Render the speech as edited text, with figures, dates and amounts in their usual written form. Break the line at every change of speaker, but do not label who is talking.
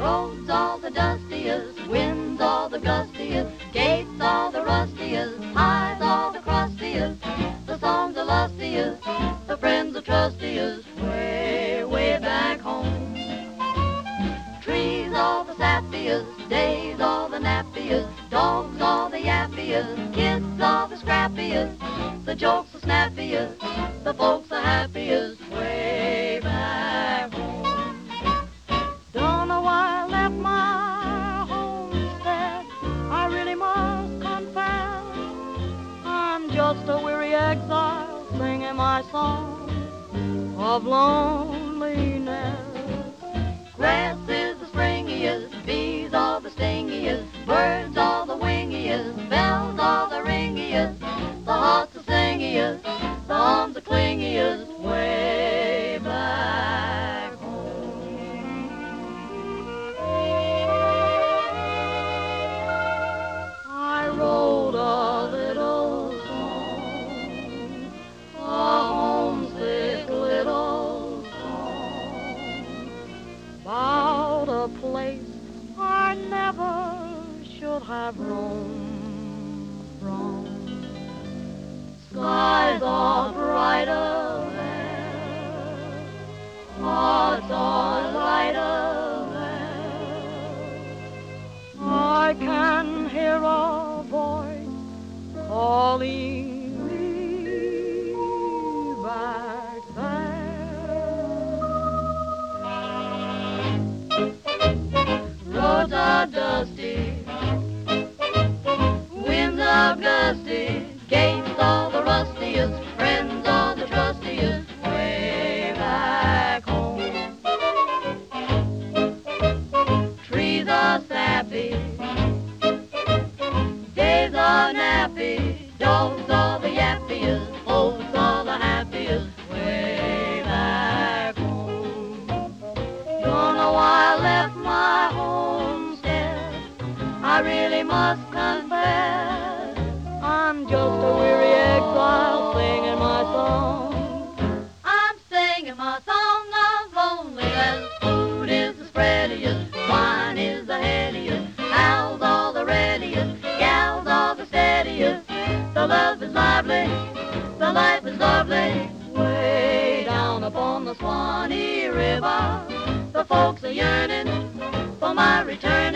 Roads all the dustiest, winds all the gustiest, gates all the rustiest, highs all the crustiest, the songs the lustiest, the friends the trustiest, way, way back home. Trees all the sappiest, days all the nappiest, dogs all the yappiest, kids all the scrappiest, the jokes the snappiest, the folks the happiest, way back home.
Don't know why I left my homestead, I really must confess. I'm just a weary exile singing my song of loneliness.
Grass is the springiest, bees all the stingiest, birds all the wingiest, bells all the ringiest, the hearts the singiest, the arms the clingiest, way back home.
I wrote a little song, a homesick little song, about a place I never should have roamed from. Skies are brighter there, hearts are lighter there. I can hear a voice calling me back there.
Roads are dusty, winds are gusty, gates all the rustiest, friends all the trustiest, way back home. Trees are sappy, days are nappy, dogs all the yappiest, folks all the happiest, way back home. Don't know why I left my homestead, I really must confess.
I'm just a weary exile singing my song.
I'm singing my song of loneliness. Food is the spreadiest, wine is the headiest, howls all the readiest, gals all the steadiest. The love is lively, the life is lovely, way down upon the Swanee River. The folks are yearning for my return.